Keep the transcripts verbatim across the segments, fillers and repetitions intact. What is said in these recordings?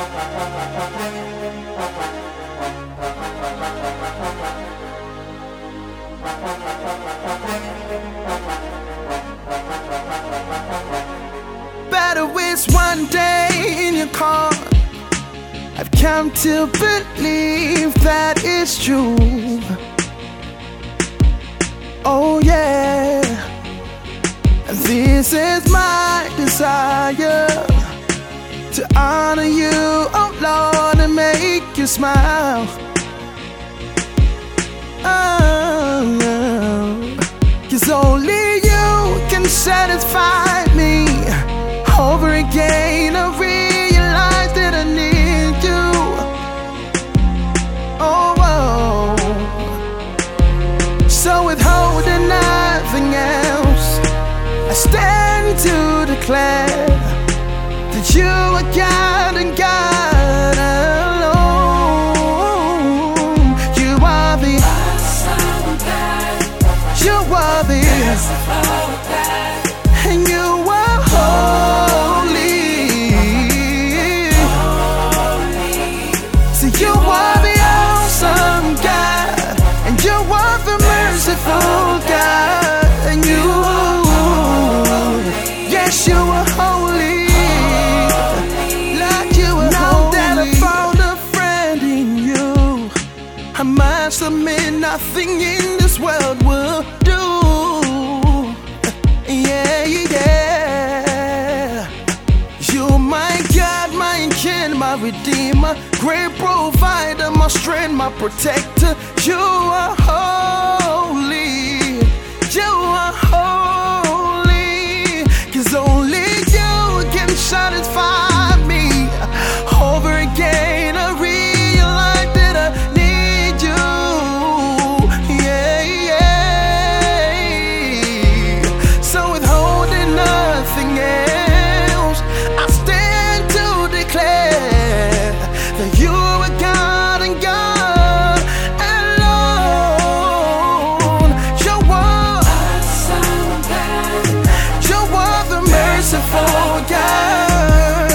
Better waste one day in your car. I've come to believe that it's true. Oh yeah, this is my desire, to honor you, oh Lord, and make you smile. Oh, cause only you can satisfy me. Over again I realize that I need you. Oh, whoa. So withholding nothing else, I stand to declare that you are God and God alone. You are the awesome God. You are the merciful God. And you are holy. Holy. So you are the awesome God, and you are the merciful God, and you, yes, you are holy. I must admit nothing in this world will do. Yeah, yeah. You're my God, my King, my Redeemer, great provider, my strength, my protector. You are holy. You are holy. Cause only you can satisfy me. Over again I realize that I need you. Yeah, yeah. So withholding nothing else, I stand to declare that you are God and God alone. You are awesome God. You are the merciful God.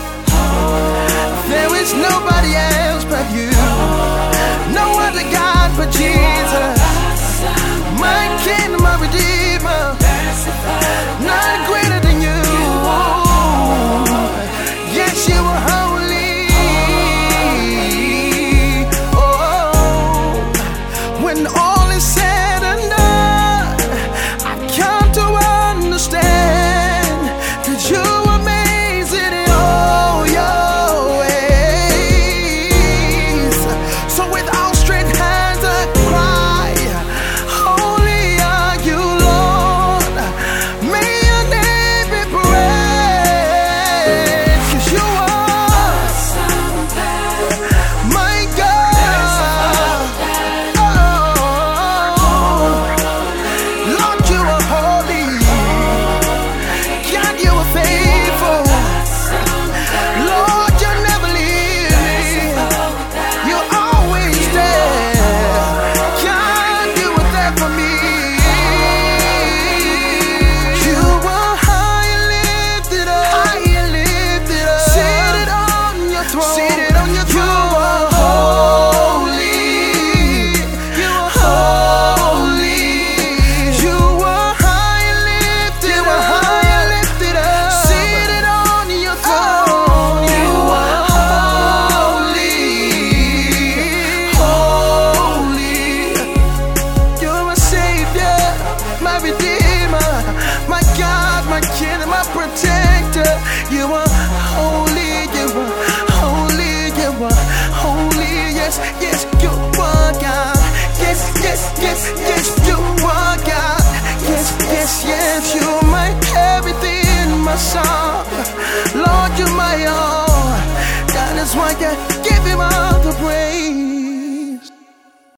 There is nobody else but you. No other God but Jesus. My King, my Redeemer, none greater than you. Yes, you are holy. Oh, when all is said and done, I've come to understand that you are amazing in all your ways. So with outstretched hands I cry, holy are you, Lord. May your name be praised. Cause you are my God. Oh, Lord, you are holy. God, you are faithful. Lord, you never leave me. You're always there. God, you were there for me. You are high and lifted up, high and lifted up, seated on your throne, seated on your throne. You are holy. You are holy. You are high and lifted, you are high and lifted up, seated on your throne. You are holy. Holy. You're my Savior, my Redeemer, my God, my King, and my Protector. You are holy, you are holy, you are holy. Yes, yes, you are God. Yes, yes, yes, yes, you are God. Yes, yes, yes, you're my everything, my song. Lord, you're my all. That is why I